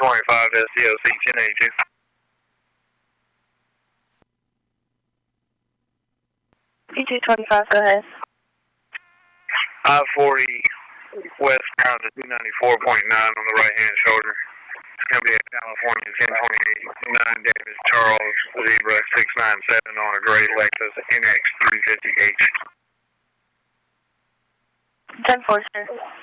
225 to SDOC 1082. E225, go ahead. I-40 westbound to 294.9 on the right-hand shoulder. It's going to be a California 1028, 9 Davis Charles Zebra 697 on a gray Lexus NX 350H. 10-4, sir.